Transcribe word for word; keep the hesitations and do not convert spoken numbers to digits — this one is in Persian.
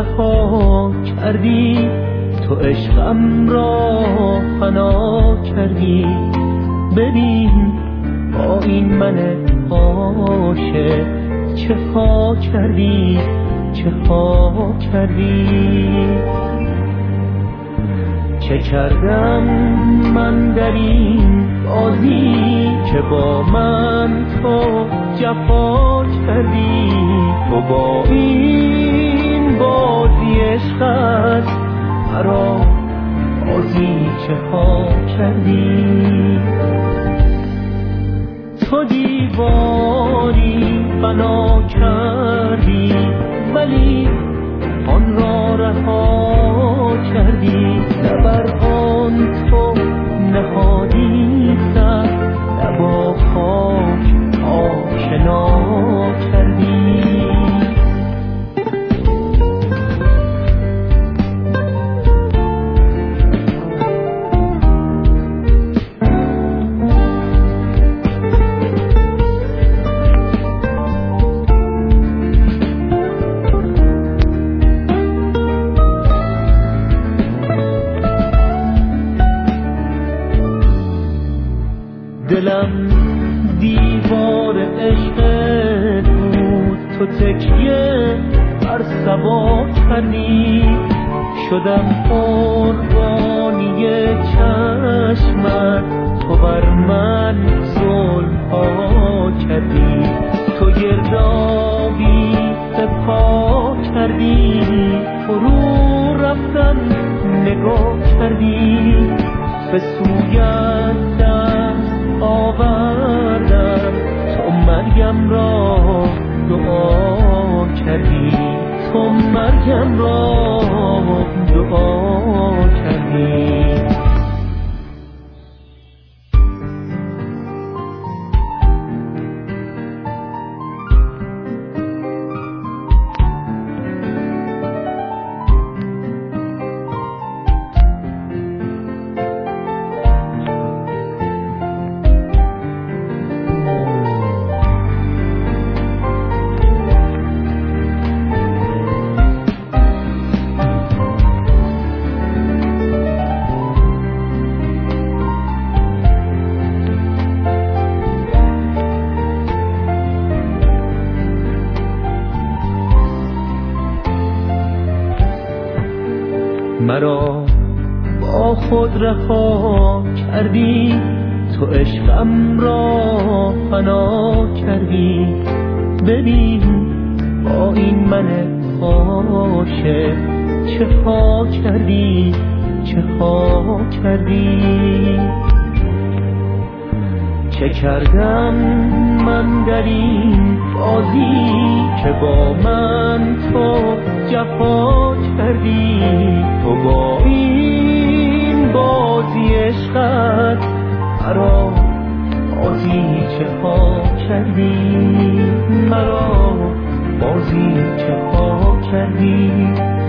رها کردی، تو عشقم را فنا کردی. ببین با این من عاشق چه ها کردی، چه ها کردی. چه کردم من در این بازی که با من تو جفا کردی. تو با این بازی عشقت مرا بازی چه ها کردی. تو دیواری بنا کردی ولی آن را رها کردی. نه بر آن تو نهادی سر، نه با خاک آشنا کردی. دلم دیوار عشقت بود، تو تکیه بر صبا کردی. شدم قربانی چشمت، تو بر من ظلم ها کردی. تو گردابی به پا کردی، فرو رفتن نگاه کردی. به سویت دست آوردم، تو مریم را دعا کردی. تو مریم را دعا کردی. مرا با خود رها کردی، تو عشقم را فنا کردی. ببین با این من عاشق چه ها کردی، چه ها کردی. چه کردم من در این بازی که با من تو جفا کردی. تو با این بازی عشقت مرا بازی چه ها کردی، مرا بازی چه ها کردی.